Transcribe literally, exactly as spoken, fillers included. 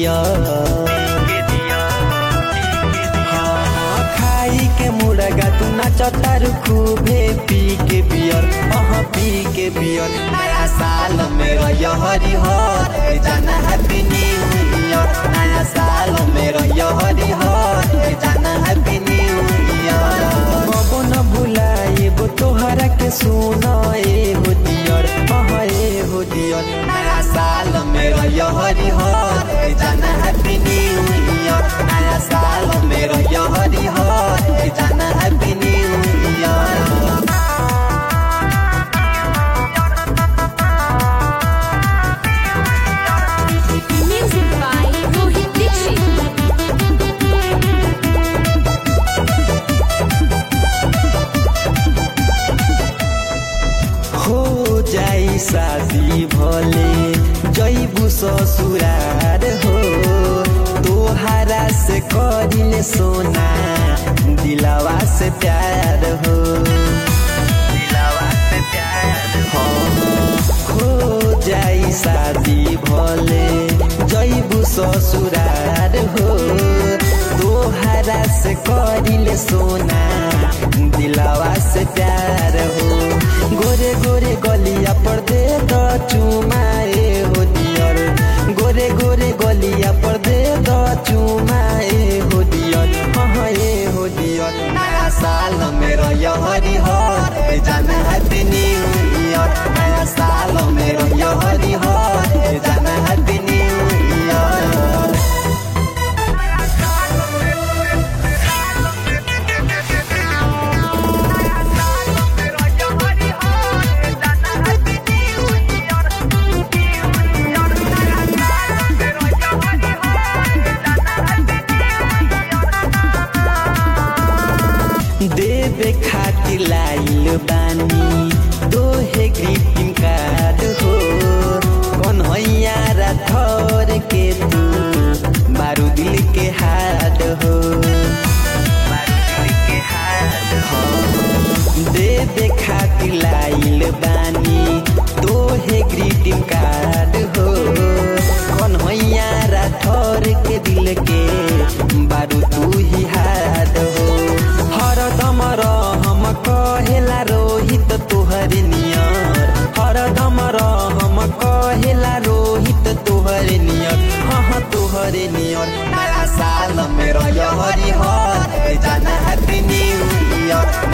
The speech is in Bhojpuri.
दिया खाई के मुर्गा तू नाचतारू खूबे पी के बियर अह पी के बियर नया साल मेरा यहरी हर जाना हैप्पी न्यू ईयर नया साल मेरा यहरी हर जाना हैप्पी न्यू ईयर कबो न भुलाएबो तोहरा के सुना ए हो दियर अह ए हो दियर नया साल मेरा यहरी हर जाना हैप्पी न्यू ईयर नया साल मेरा यहरी हर जाना happy new year Music by Rohit Dixit. हो जाई शादी भले जैबू ससुरार हो तोहरा से करिले सोना दिलावा से प्यार हो दिलावा से प्यार हो हो जाई शादी भले जैबू ससुरार हो तोहरा से करिले सोना दिलावा से प्यार हो गोरे गोरे गलिया पर दे दो चुमाए हो दियर गोरे गोरे गलिया पर दे दो चुमाए हो दियर हाँ ए हो दियर नया साल मेरा यहरी हर जाना हैप्पी न्यू ईयर नया साल मेरा यहरी हर जाना हैप्पी न्यू ईयर देवे खातिर लाइल बानी तोहे ग्रीटिंग कार्ड हो कन्हैया राठौर के तू बारू दिल के हाथ हो देवे खातिर लाइल बानी तोहे ग्रीटिंग कार्ड हो कन्हैया राठौर के दिल के बारू तू ही हाथ हो हरदम रहम कहेला रोहित तोहर नियर हरदम रहम कहेला रोहित तोहर नियर हाँ तोहर नियर नया साल मेरा यहरी हर जाना हैप्पी न्यू ईयर